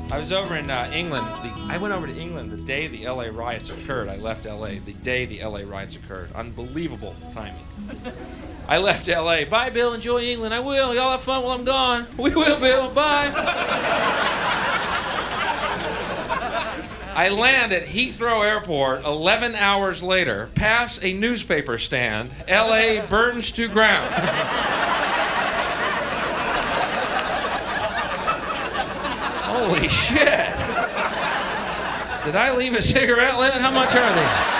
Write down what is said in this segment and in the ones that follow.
I was over in England. I went over to England the day the LA riots occurred. I left LA the day the LA riots occurred. Unbelievable timing. I left LA. Bye, Bill. Enjoy England. I will. Y'all have fun while I'm gone. We will, Bill. Bye. I land at Heathrow Airport 11 hours later, pass a newspaper stand. LA burns to ground. Holy shit. Did I leave a cigarette lit? How much are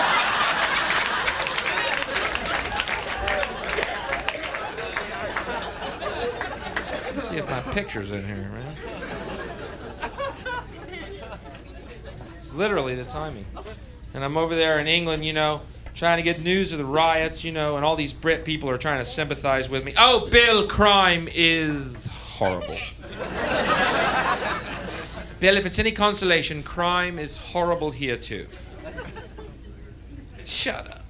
these? Let's see if my picture's in here, man. It's literally the timing. And I'm over there in England, you know, trying to get news of the riots, you know, and all these Brit people are trying to sympathize with me. Oh, Bill, crime is horrible. Bill, if it's any consolation, crime is horrible here, too. Shut up.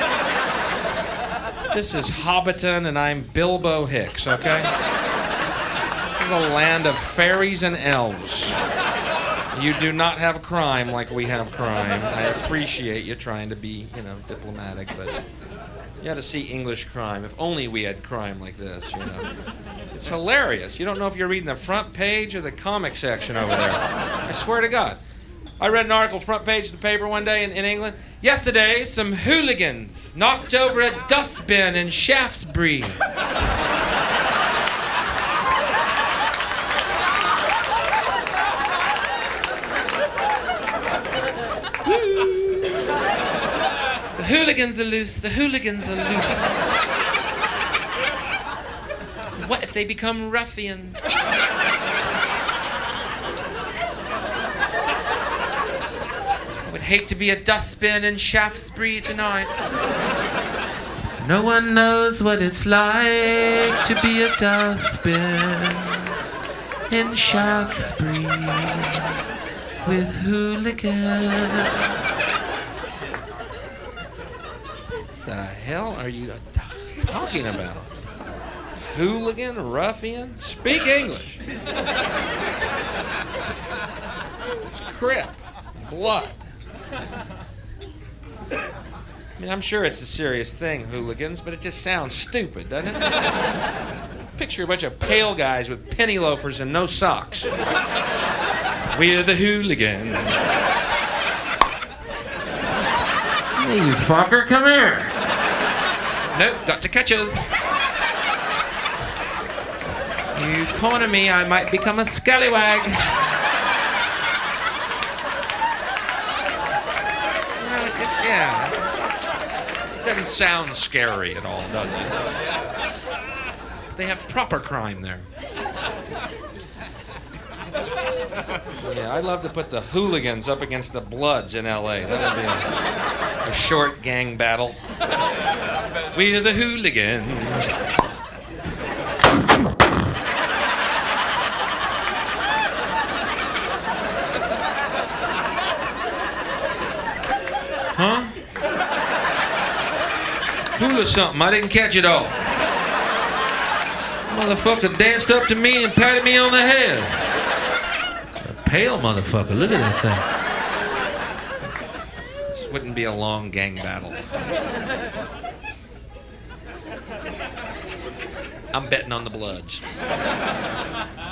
This is Hobbiton, and I'm Bilbo Hicks, okay? This is a land of fairies and elves. You do not have crime like we have crime. I appreciate you trying to be, you know, diplomatic, but you ought to see English crime. If only we had crime like this, you know. It's hilarious. You don't know if you're reading the front page or the comic section over there. I swear to God. I read an article, front page of the paper one day in England. Yesterday, some hooligans knocked over a dustbin in Shaftesbury. The hooligans are loose. The hooligans are loose. What if they become ruffians? I would hate to be a dustbin in Shaftesbury tonight. No one knows what it's like to be a dustbin in Shaftesbury with hooligans. The hell are you talking about? Hooligan, ruffian? Speak English. It's crip, blood. I mean, I'm sure it's a serious thing, hooligans, but it just sounds stupid, doesn't it? Picture a bunch of pale guys with penny loafers and no socks. We're the hooligans. Hey, you fucker, come here. Nope, got to catch us. You corner me, I might become a scallywag. You know, it just, yeah. It doesn't sound scary at all, does it? They have proper crime there. Yeah, I'd love to put the hooligans up against the Bloods in L.A. That would be a short gang battle. We're the hooligans. Huh? Hula something. I didn't catch it all. Motherfucker danced up to me and patted me on the head. A pale motherfucker. Look at that thing. This wouldn't be a long gang battle. I'm betting on the Bloods.